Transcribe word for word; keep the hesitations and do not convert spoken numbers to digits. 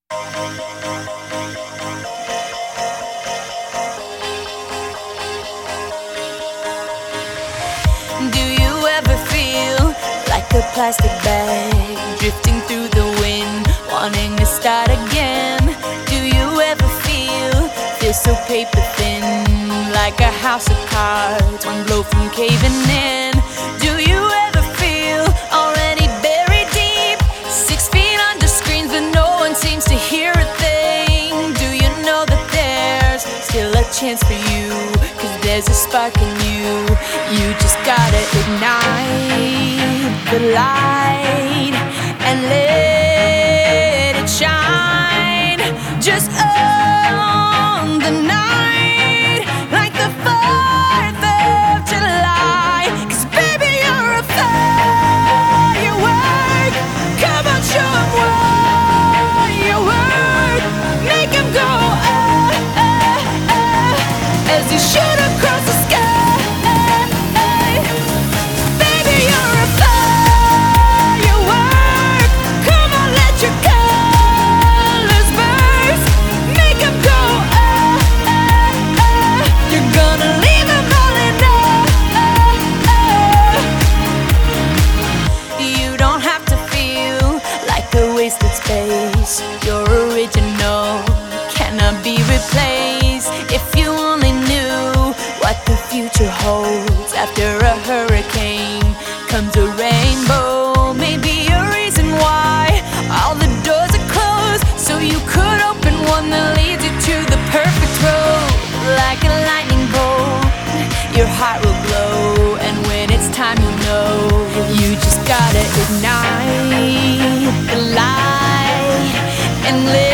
Do you ever feel like a plastic bag drifting through the wind, wanting to start again? Do you ever feel, feel so paper thin, like a house of cards, one blow from caving in? Do you ever feel already buried deep, six feet under screens but no one seems to hear a thing? Do you know that there's still a chance for you, 'cause there's a spark in you? You just gotta ignite the light and let it shine. Just own the night like the fourth of July. 'Cause baby, you're a firework. Come on, show 'em what you're worth. Make 'em go ah, ah, ah, as you shoot across the sky. Wasted space, your original cannot be replaced. If you only knew what the future holds, after a hurricane comes a rainbow. Maybe a reason why all the doors are closed, so you could open one that leads you to the perfect road. Like a lightning bolt, your heart will glow, and when it's time you'll know. You just gotta ignite the light and live.